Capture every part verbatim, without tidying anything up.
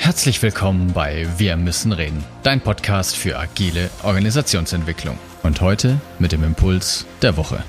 Herzlich willkommen bei Wir müssen reden, dein Podcast für agile Organisationsentwicklung. Und heute mit dem Impuls der Woche.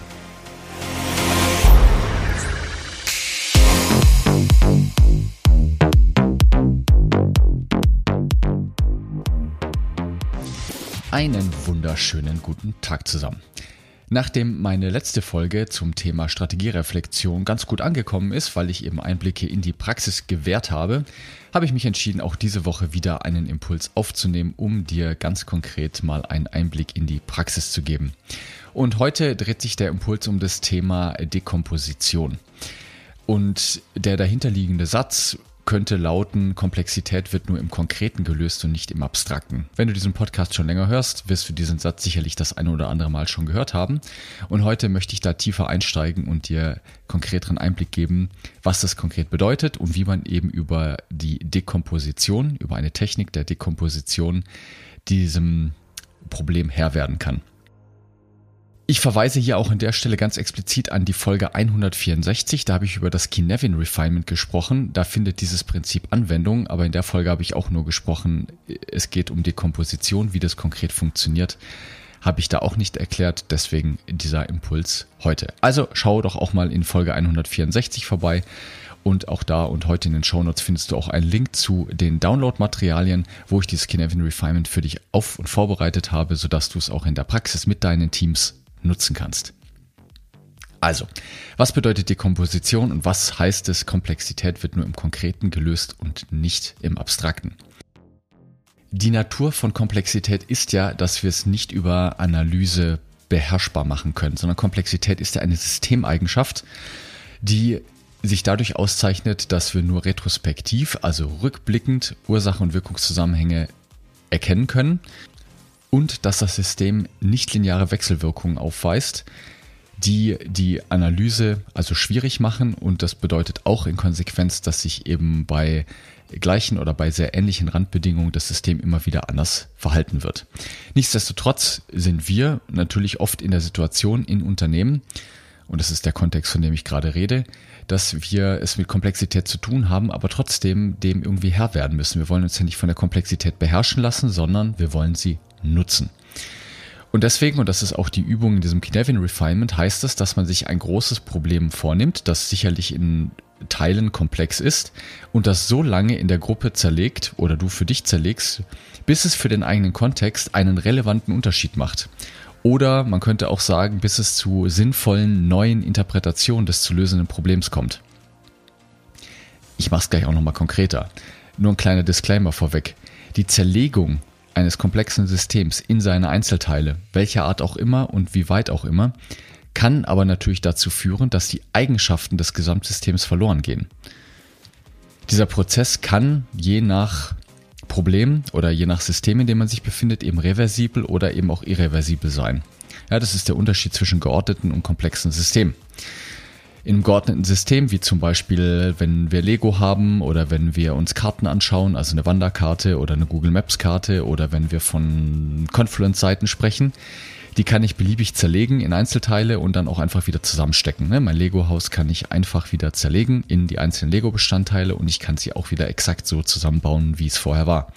Einen wunderschönen guten Tag zusammen. Nachdem meine letzte Folge zum Thema Strategiereflexion ganz gut angekommen ist, weil ich eben Einblicke in die Praxis gewährt habe, habe ich mich entschieden, auch diese Woche wieder einen Impuls aufzunehmen, um dir ganz konkret mal einen Einblick in die Praxis zu geben. Und heute dreht sich der Impuls um das Thema Dekomposition. Und der dahinterliegende Satz könnte lauten: Komplexität wird nur im Konkreten gelöst und nicht im Abstrakten. Wenn du diesen Podcast schon länger hörst, wirst du diesen Satz sicherlich das eine oder andere Mal schon gehört haben. Und heute möchte ich da tiefer einsteigen und dir konkreteren Einblick geben, was das konkret bedeutet und wie man eben über die Dekomposition, über eine Technik der Dekomposition diesem Problem Herr werden kann. Ich verweise hier auch an der Stelle ganz explizit an die Folge hundertvierundsechzig, da habe ich über das Cynefin Refinement gesprochen, da findet dieses Prinzip Anwendung, aber in der Folge habe ich auch nur gesprochen, es geht um Dekomposition, wie das konkret funktioniert, habe ich da auch nicht erklärt, deswegen dieser Impuls heute. Also schau doch auch mal in Folge hundertvierundsechzig vorbei und auch da und heute in den Shownotes findest du auch einen Link zu den Download-Materialien, wo ich dieses Cynefin Refinement für dich auf- und vorbereitet habe, sodass du es auch in der Praxis mit deinen Teams nutzen kannst. Also, was bedeutet Dekomposition und was heißt es, Komplexität wird nur im Konkreten gelöst und nicht im Abstrakten? Die Natur von Komplexität ist ja, dass wir es nicht über Analyse beherrschbar machen können, sondern Komplexität ist ja eine Systemeigenschaft, die sich dadurch auszeichnet, dass wir nur retrospektiv, also rückblickend, Ursache- und Wirkungszusammenhänge erkennen können und dass das System nichtlineare Wechselwirkungen aufweist, die die Analyse also schwierig machen, und das bedeutet auch in Konsequenz, dass sich eben bei gleichen oder bei sehr ähnlichen Randbedingungen das System immer wieder anders verhalten wird. Nichtsdestotrotz sind wir natürlich oft in der Situation in Unternehmen, und das ist der Kontext, von dem ich gerade rede, dass wir es mit Komplexität zu tun haben, aber trotzdem dem irgendwie Herr werden müssen. Wir wollen uns ja nicht von der Komplexität beherrschen lassen, sondern wir wollen sie nutzen. Und deswegen, und das ist auch die Übung in diesem Cynefin Refinement, heißt es, dass man sich ein großes Problem vornimmt, das sicherlich in Teilen komplex ist und das so lange in der Gruppe zerlegt oder du für dich zerlegst, bis es für den eigenen Kontext einen relevanten Unterschied macht. Oder man könnte auch sagen, bis es zu sinnvollen neuen Interpretationen des zu lösenden Problems kommt. Ich mache es gleich auch nochmal konkreter. Nur ein kleiner Disclaimer vorweg. Die Zerlegung eines komplexen Systems in seine Einzelteile, welcher Art auch immer und wie weit auch immer, kann aber natürlich dazu führen, dass die Eigenschaften des Gesamtsystems verloren gehen. Dieser Prozess kann je nach Problem oder je nach System, in dem man sich befindet, eben reversibel oder eben auch irreversibel sein. Ja, das ist der Unterschied zwischen geordneten und komplexen Systemen. In einem geordneten System, wie zum Beispiel, wenn wir Lego haben oder wenn wir uns Karten anschauen, also eine Wanderkarte oder eine Google Maps Karte, oder wenn wir von Confluence-Seiten sprechen, die kann ich beliebig zerlegen in Einzelteile und dann auch einfach wieder zusammenstecken. Mein Lego-Haus kann ich einfach wieder zerlegen in die einzelnen Lego-Bestandteile und ich kann sie auch wieder exakt so zusammenbauen, wie es vorher war.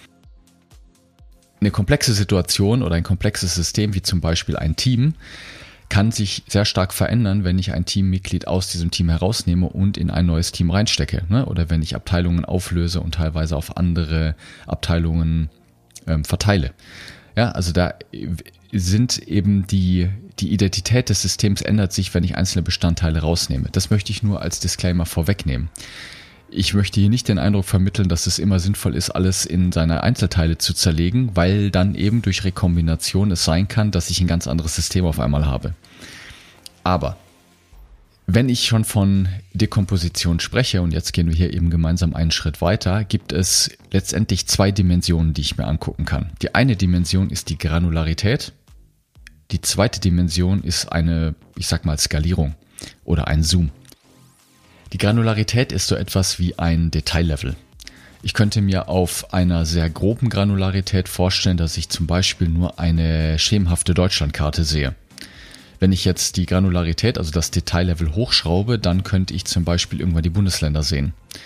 Eine komplexe Situation oder ein komplexes System, wie zum Beispiel ein Team, kann sich sehr stark verändern, wenn ich ein Teammitglied aus diesem Team herausnehme und in ein neues Team reinstecke. Oder wenn ich Abteilungen auflöse und teilweise auf andere Abteilungen ähm, verteile. Ja, also da sind eben die, die Identität des Systems ändert sich, wenn ich einzelne Bestandteile rausnehme. Das möchte ich nur als Disclaimer vorwegnehmen. Ich möchte hier nicht den Eindruck vermitteln, dass es immer sinnvoll ist, alles in seine Einzelteile zu zerlegen, weil dann eben durch Rekombination es sein kann, dass ich ein ganz anderes System auf einmal habe. Aber wenn ich schon von Dekomposition spreche, und jetzt gehen wir hier eben gemeinsam einen Schritt weiter, gibt es letztendlich zwei Dimensionen, die ich mir angucken kann. Die eine Dimension ist die Granularität. Die zweite Dimension ist eine, ich sag mal, Skalierung oder ein Zoom. Die Granularität ist so etwas wie ein Detaillevel. Ich könnte mir auf einer sehr groben Granularität vorstellen, dass ich zum Beispiel nur eine schemenhafte Deutschlandkarte sehe. Wenn ich jetzt die Granularität, also das Detaillevel hochschraube, dann könnte ich zum Beispiel irgendwann die Bundesländer sehen.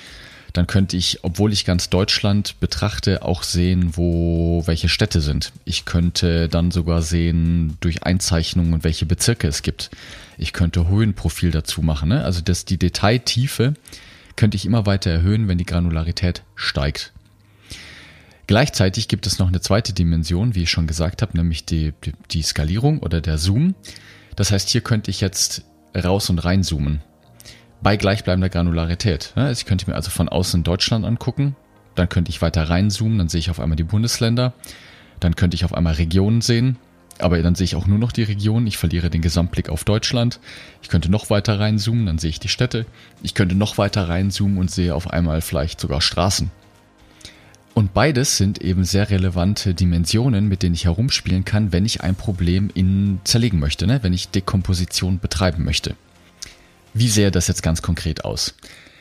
Dann könnte ich, obwohl ich ganz Deutschland betrachte, auch sehen, wo welche Städte sind. Ich könnte dann sogar sehen durch Einzeichnungen, welche Bezirke es gibt. Ich könnte Höhenprofil dazu machen. Ne? Also das, die Detailtiefe könnte ich immer weiter erhöhen, wenn die Granularität steigt. Gleichzeitig gibt es noch eine zweite Dimension, wie ich schon gesagt habe, nämlich die, die, die Skalierung oder der Zoom. Das heißt, hier könnte ich jetzt raus und reinzoomen. Bei gleichbleibender Granularität. Ich könnte mir also von außen Deutschland angucken, dann könnte ich weiter reinzoomen, dann sehe ich auf einmal die Bundesländer, dann könnte ich auf einmal Regionen sehen, aber dann sehe ich auch nur noch die Regionen, ich verliere den Gesamtblick auf Deutschland. Ich könnte noch weiter reinzoomen, dann sehe ich die Städte. Ich könnte noch weiter reinzoomen und sehe auf einmal vielleicht sogar Straßen. Und beides sind eben sehr relevante Dimensionen, mit denen ich herumspielen kann, wenn ich ein Problem in zerlegen möchte, ne? Wenn ich Dekomposition betreiben möchte. Wie sähe das jetzt ganz konkret aus?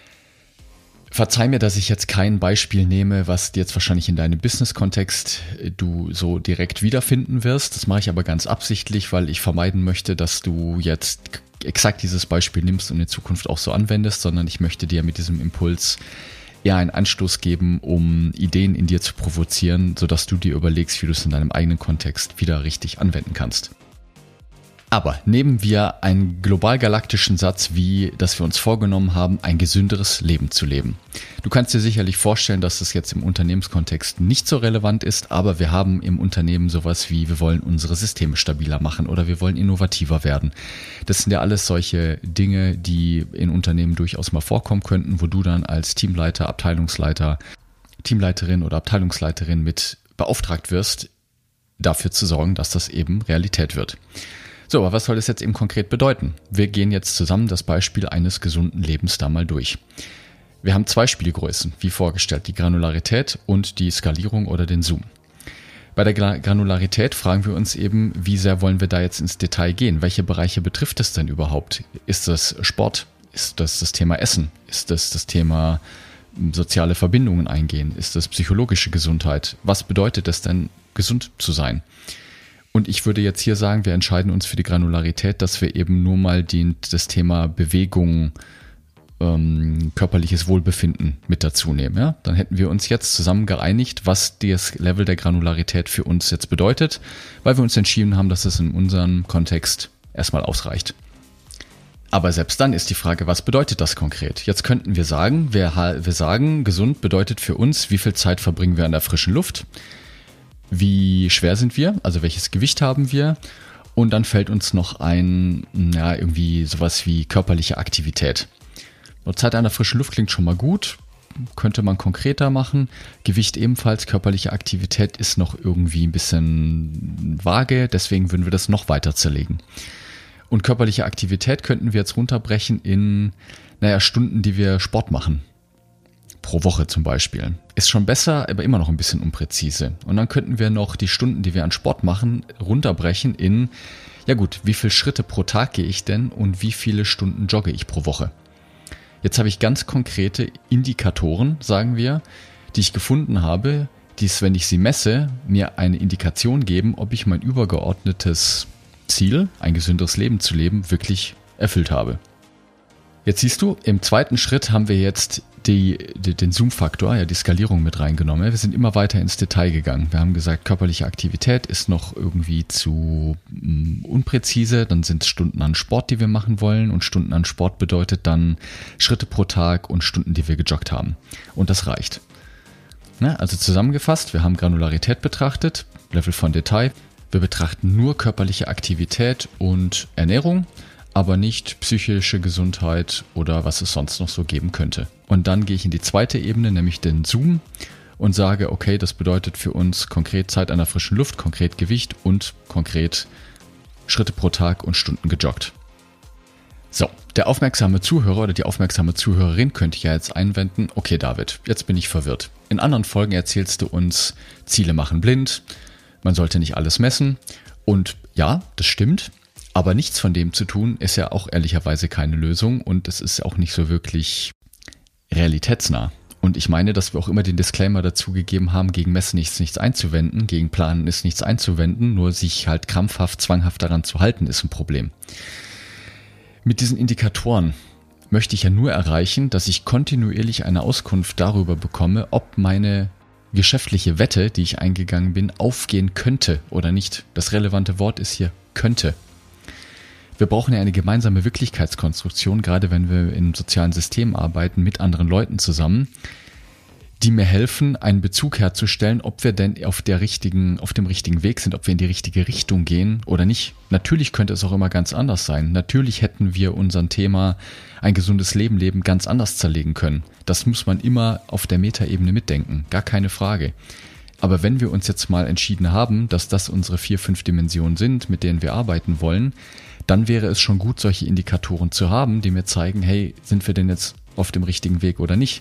Verzeih mir, dass ich jetzt kein Beispiel nehme, was jetzt wahrscheinlich in deinem Business-Kontext du so direkt wiederfinden wirst. Das mache ich aber ganz absichtlich, weil ich vermeiden möchte, dass du jetzt exakt dieses Beispiel nimmst und in Zukunft auch so anwendest, sondern ich möchte dir mit diesem Impuls eher einen Anstoß geben, um Ideen in dir zu provozieren, sodass du dir überlegst, wie du es in deinem eigenen Kontext wieder richtig anwenden kannst. Aber nehmen wir einen global-galaktischen Satz wie, dass wir uns vorgenommen haben, ein gesünderes Leben zu leben. Du kannst dir sicherlich vorstellen, dass das jetzt im Unternehmenskontext nicht so relevant ist, aber wir haben im Unternehmen sowas wie, wir wollen unsere Systeme stabiler machen oder wir wollen innovativer werden. Das sind ja alles solche Dinge, die in Unternehmen durchaus mal vorkommen könnten, wo du dann als Teamleiter, Abteilungsleiter, Teamleiterin oder Abteilungsleiterin mit beauftragt wirst, dafür zu sorgen, dass das eben Realität wird. So, aber was soll das jetzt eben konkret bedeuten? Wir gehen jetzt zusammen das Beispiel eines gesunden Lebens da mal durch. Wir haben zwei Spielgrößen, wie vorgestellt, die Granularität und die Skalierung oder den Zoom. Bei der Granularität fragen wir uns eben, wie sehr wollen wir da jetzt ins Detail gehen? Welche Bereiche betrifft es denn überhaupt? Ist das Sport? Ist das das Thema Essen? Ist das das Thema soziale Verbindungen eingehen? Ist das psychologische Gesundheit? Was bedeutet es denn, gesund zu sein? Und ich würde jetzt hier sagen, wir entscheiden uns für die Granularität, dass wir eben nur mal die, das Thema Bewegung, ähm, körperliches Wohlbefinden mit dazu nehmen. Ja? Dann hätten wir uns jetzt zusammen geeinigt, was das Level der Granularität für uns jetzt bedeutet, weil wir uns entschieden haben, dass es in unserem Kontext erstmal ausreicht. Aber selbst dann ist die Frage, was bedeutet das konkret? Jetzt könnten wir sagen, wir, wir sagen, gesund bedeutet für uns, wie viel Zeit verbringen wir an der frischen Luft? Wie schwer sind wir, also welches Gewicht haben wir, und dann fällt uns noch ein, ja, irgendwie sowas wie körperliche Aktivität. Und Zeit an der frischen Luft klingt schon mal gut, könnte man konkreter machen. Gewicht ebenfalls, körperliche Aktivität ist noch irgendwie ein bisschen vage, deswegen würden wir das noch weiter zerlegen. Und körperliche Aktivität könnten wir jetzt runterbrechen in, naja, Stunden, die wir Sport machen. Pro Woche zum Beispiel. Ist schon besser, aber immer noch ein bisschen unpräzise. Und dann könnten wir noch die Stunden, die wir an Sport machen, runterbrechen in, ja gut, wie viele Schritte pro Tag gehe ich denn und wie viele Stunden jogge ich pro Woche? Jetzt habe ich ganz konkrete Indikatoren, sagen wir, die ich gefunden habe, die es, wenn ich sie messe, mir eine Indikation geben, ob ich mein übergeordnetes Ziel, ein gesünderes Leben zu leben, wirklich erfüllt habe. Jetzt siehst du, im zweiten Schritt haben wir jetzt die, die, den Zoom-Faktor, ja, die Skalierung mit reingenommen. Wir sind immer weiter ins Detail gegangen. Wir haben gesagt, körperliche Aktivität ist noch irgendwie zu mh, unpräzise. Dann sind es Stunden an Sport, die wir machen wollen. Und Stunden an Sport bedeutet dann Schritte pro Tag und Stunden, die wir gejoggt haben. Und das reicht. Na, also zusammengefasst, wir haben Granularität betrachtet, Level von Detail. Wir betrachten nur körperliche Aktivität und Ernährung, aber nicht psychische Gesundheit oder was es sonst noch so geben könnte. Und dann gehe ich in die zweite Ebene, nämlich den Zoom, und sage, okay, das bedeutet für uns konkret Zeit an der frischen Luft, konkret Gewicht und konkret Schritte pro Tag und Stunden gejoggt. So, der aufmerksame Zuhörer oder die aufmerksame Zuhörerin könnte ja jetzt einwenden, okay David, jetzt bin ich verwirrt. In anderen Folgen erzählst du uns, Ziele machen blind, man sollte nicht alles messen, und ja, das stimmt. Aber nichts von dem zu tun, ist ja auch ehrlicherweise keine Lösung, und es ist auch nicht so wirklich realitätsnah. Und ich meine, dass wir auch immer den Disclaimer dazu gegeben haben, gegen Messen ist nichts einzuwenden, gegen Planen ist nichts einzuwenden, nur sich halt krampfhaft, zwanghaft daran zu halten, ist ein Problem. Mit diesen Indikatoren möchte ich ja nur erreichen, dass ich kontinuierlich eine Auskunft darüber bekomme, ob meine geschäftliche Wette, die ich eingegangen bin, aufgehen könnte oder nicht. Das relevante Wort ist hier könnte. Wir brauchen ja eine gemeinsame Wirklichkeitskonstruktion, gerade wenn wir im sozialen System arbeiten, mit anderen Leuten zusammen, die mir helfen, einen Bezug herzustellen, ob wir denn auf der richtigen, auf dem richtigen Weg sind, ob wir in die richtige Richtung gehen oder nicht. Natürlich könnte es auch immer ganz anders sein. Natürlich hätten wir unser Thema ein gesundes Leben leben ganz anders zerlegen können. Das muss man immer auf der Metaebene mitdenken, gar keine Frage. Aber wenn wir uns jetzt mal entschieden haben, dass das unsere vier, fünf Dimensionen sind, mit denen wir arbeiten wollen, dann wäre es schon gut, solche Indikatoren zu haben, die mir zeigen, hey, sind wir denn jetzt auf dem richtigen Weg oder nicht?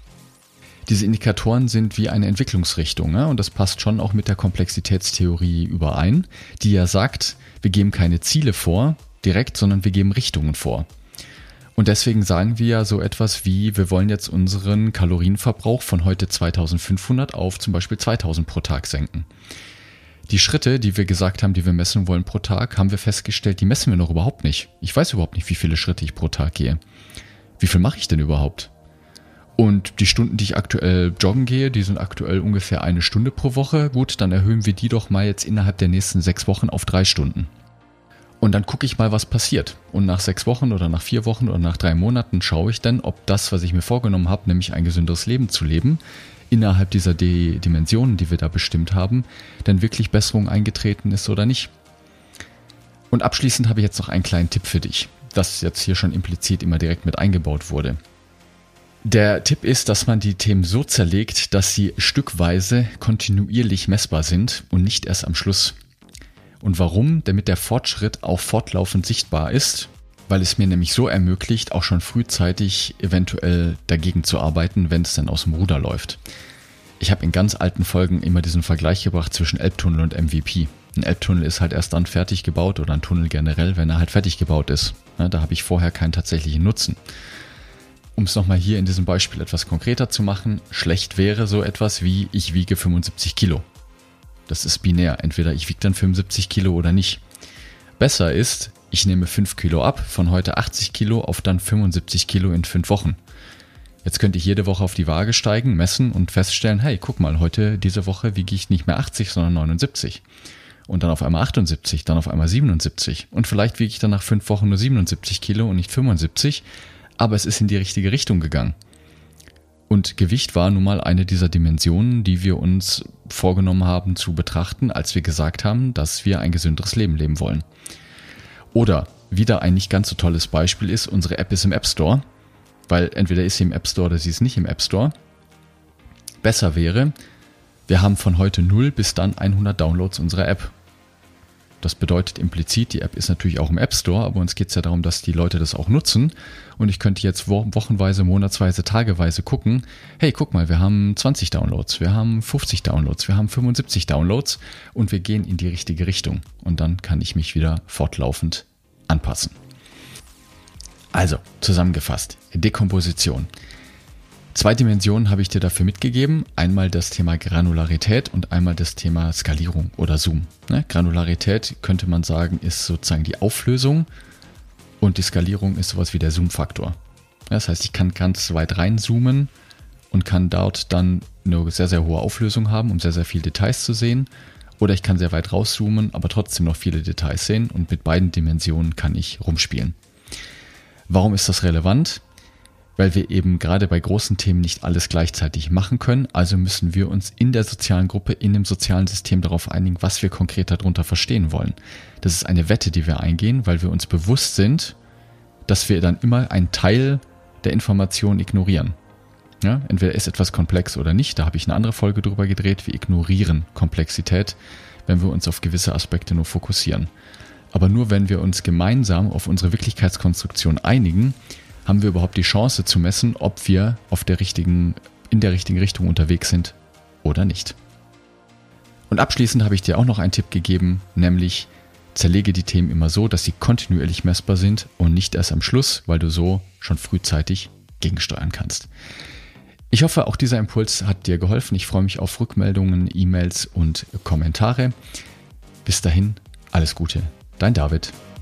Diese Indikatoren sind wie eine Entwicklungsrichtung, ne? Und das passt schon auch mit der Komplexitätstheorie überein, die ja sagt, wir geben keine Ziele vor direkt, sondern wir geben Richtungen vor. Und deswegen sagen wir ja so etwas wie, wir wollen jetzt unseren Kalorienverbrauch von heute zweitausendfünfhundert auf zum Beispiel zweitausend pro Tag senken. Die Schritte, die wir gesagt haben, die wir messen wollen pro Tag, haben wir festgestellt, die messen wir noch überhaupt nicht. Ich weiß überhaupt nicht, wie viele Schritte ich pro Tag gehe. Wie viel mache ich denn überhaupt? Und die Stunden, die ich aktuell joggen gehe, die sind aktuell ungefähr eine Stunde pro Woche. Gut, dann erhöhen wir die doch mal jetzt innerhalb der nächsten sechs Wochen auf drei Stunden. Und dann gucke ich mal, was passiert. Und nach sechs Wochen oder nach vier Wochen oder nach drei Monaten schaue ich dann, ob das, was ich mir vorgenommen habe, nämlich ein gesünderes Leben zu leben, innerhalb dieser D- Dimensionen, die wir da bestimmt haben, denn wirklich Besserung eingetreten ist oder nicht. Und abschließend habe ich jetzt noch einen kleinen Tipp für dich, das jetzt hier schon implizit immer direkt mit eingebaut wurde. Der Tipp ist, dass man die Themen so zerlegt, dass sie stückweise kontinuierlich messbar sind und nicht erst am Schluss. Und warum? Damit der Fortschritt auch fortlaufend sichtbar ist, weil es mir nämlich so ermöglicht, auch schon frühzeitig eventuell dagegen zu arbeiten, wenn es dann aus dem Ruder läuft. Ich habe in ganz alten Folgen immer diesen Vergleich gebracht zwischen Elbtunnel und M V P. Ein Elbtunnel ist halt erst dann fertig gebaut oder ein Tunnel generell, wenn er halt fertig gebaut ist. Ja, da habe ich vorher keinen tatsächlichen Nutzen. Um es nochmal hier in diesem Beispiel etwas konkreter zu machen, schlecht wäre so etwas wie, ich wiege fünfundsiebzig Kilo. Das ist binär, entweder ich wiege dann fünfundsiebzig Kilo oder nicht. Besser ist, ich nehme fünf Kilo ab, von heute achtzig Kilo auf dann fünfundsiebzig Kilo in fünf Wochen. Jetzt könnte ich jede Woche auf die Waage steigen, messen und feststellen, hey, guck mal, heute, diese Woche wiege ich nicht mehr achtzig, sondern neunundsiebzig. Und dann auf einmal achtundsiebzig, dann auf einmal siebenundsiebzig. Und vielleicht wiege ich dann nach fünf Wochen nur siebenundsiebzig Kilo und nicht fünfundsiebzig, aber es ist in die richtige Richtung gegangen. Und Gewicht war nun mal eine dieser Dimensionen, die wir uns vorgenommen haben zu betrachten, als wir gesagt haben, dass wir ein gesünderes Leben leben wollen. Oder wieder ein nicht ganz so tolles Beispiel ist, unsere App ist im App Store, weil entweder ist sie im App Store oder sie ist nicht im App Store. Besser wäre, wir haben von heute null bis dann hundert Downloads unserer App. Das bedeutet implizit, die App ist natürlich auch im App Store, aber uns geht es ja darum, dass die Leute das auch nutzen. Und ich könnte jetzt wochenweise, monatsweise, tageweise gucken, hey, guck mal, wir haben zwanzig Downloads, wir haben fünfzig Downloads, wir haben fünfundsiebzig Downloads und wir gehen in die richtige Richtung. Und dann kann ich mich wieder fortlaufend anpassen. Also, zusammengefasst, Dekomposition. Zwei Dimensionen habe ich dir dafür mitgegeben. Einmal das Thema Granularität und einmal das Thema Skalierung oder Zoom. Ne? Granularität könnte man sagen, ist sozusagen die Auflösung und die Skalierung ist sowas wie der Zoom-Faktor. Das heißt, ich kann ganz weit reinzoomen und kann dort dann eine sehr, sehr hohe Auflösung haben, um sehr, sehr viele Details zu sehen. Oder ich kann sehr weit rauszoomen, aber trotzdem noch viele Details sehen und mit beiden Dimensionen kann ich rumspielen. Warum ist das relevant? Weil wir eben gerade bei großen Themen nicht alles gleichzeitig machen können. Also müssen wir uns in der sozialen Gruppe, in dem sozialen System darauf einigen, was wir konkret darunter verstehen wollen. Das ist eine Wette, die wir eingehen, weil wir uns bewusst sind, dass wir dann immer einen Teil der Information ignorieren. Ja, entweder ist etwas komplex oder nicht. Da habe ich eine andere Folge drüber gedreht. Wir ignorieren Komplexität, wenn wir uns auf gewisse Aspekte nur fokussieren. Aber nur wenn wir uns gemeinsam auf unsere Wirklichkeitskonstruktion einigen, haben wir überhaupt die Chance zu messen, ob wir auf der richtigen, in der richtigen Richtung unterwegs sind oder nicht. Und abschließend habe ich dir auch noch einen Tipp gegeben, nämlich zerlege die Themen immer so, dass sie kontinuierlich messbar sind und nicht erst am Schluss, weil du so schon frühzeitig gegensteuern kannst. Ich hoffe, auch dieser Impuls hat dir geholfen. Ich freue mich auf Rückmeldungen, E-Mails und Kommentare. Bis dahin, alles Gute, dein David.